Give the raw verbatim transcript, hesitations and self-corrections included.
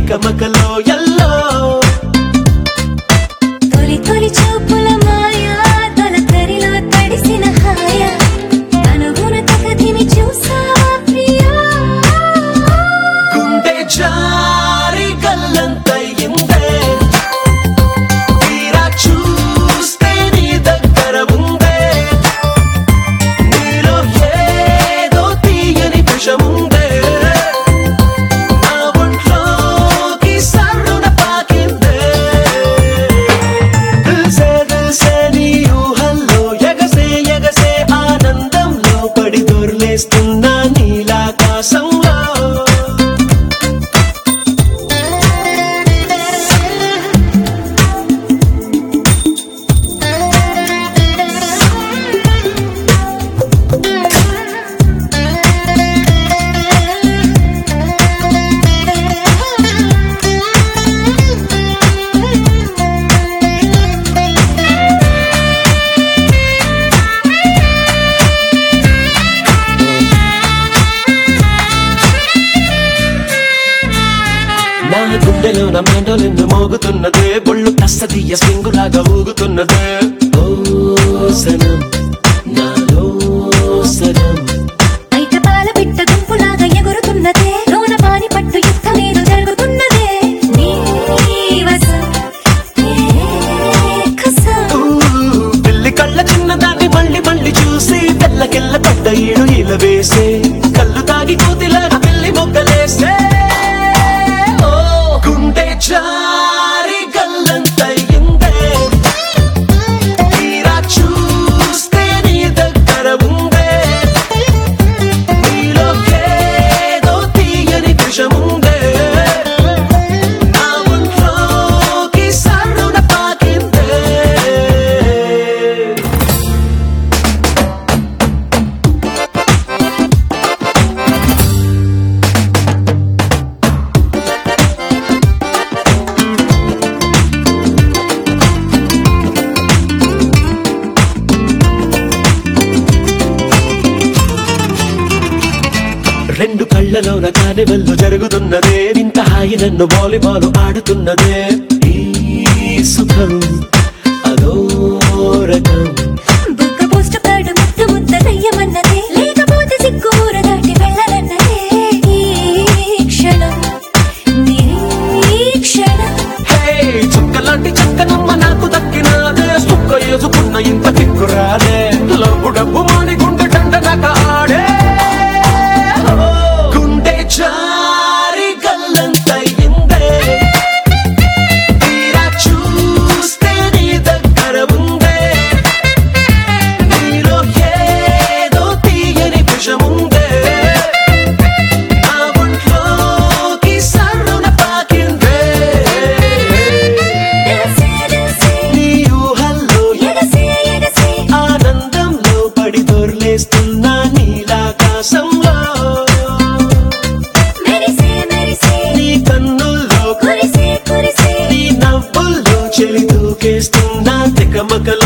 తికమకలో yellow తొలి తొలి చూపుల మాయా తొలకరిలో తడిసిన హాయ అనుగుణ తగదిని చూసావా ప్రియా గుండె జారి గల్లంతయిందే తీరా చూస్తే నీ దగ్గర ఉందే నీలో ఏదో తీయని విషముందే నా ఒంట్లోకి సర్రున పాకిందే దిల్సే దిల్సే నీ ఊహల్లో ఎగసే ఎగసే ఆనందంలో పడి దొర్లేస్తున్నా నీలాకాశంలో నా గుండెలో నా మెండోలెన్ను మోగుతున్నదే బొళ్ళు కస్తదీయ స్వింగులాగా ఊగుతున్నదే ఓ సనం నాలో సనం బయట పాల బిడ్డ గుంపులాగా ఎగురుతున్నదే లోన పాని పట్టు యుద్ధమేదో జరుగుతున్నదే నీ వసం నీ కసం ఊ, పిల్లి కళ్ళ చిన్నదాన్ని మళ్ళీ మళ్ళీ చూసి తెల్లకెళ్ళ పడ్డ ఈడు ఇలా వేసే కళ్ళు తాగి కూతిలాగా పిల్లి మొగ్గలేసే ఓ గుండె జారి గల్లంతయిందే తీరా చూస్తే నీ దగ్గర ఉందే నీలో ఏదో తీయని విషముందే నా ఒంట్లోకి సర్రున పాకిందే రెండు కళ్ళలోన కానివెల్లు జరుగుతున్నదే వింత హాయి నన్ను వాలీబాల్ ఆడుతున్నదే ఈ సుఖం అదో రకం బుగ్గ పోస్ట్ కార్డు ముద్దు ముద్ద దయ్యమన్నదే లేకపోతే సిగ్గూర దాటి వెళ్ళనన్నదే ఈ క్షణం నిరీక్షణం హే చుక్కలాంటి చక్కనమ్మ నాకు దక్కినాదే సుక్క వేసుకున్న ఇంత కిక్కురాదే లబ్బు డబ్బు మాని గుండె దండనక ఆడే ఓ, గుండె జారి గల్లంతయిందే తీరా చూస్తే నీ దగ్గర ఉందే నీలో ఏదో తీయని విషముందే నా ఒంట్లోకి సర్రున పాకిందే దిల్సే దిల్సే నీ ఊహల్లో ఎగసే ఎగసే ఆనందంలో పడి దొర్లేస్తున్నా నీలాకాశంలో మెరిసే మెరిసే నీ కన్నుల్లో కురిసే కురిసే నీ నవ్వుల్లో చెలి దూకేస్తున్నా తికమకలో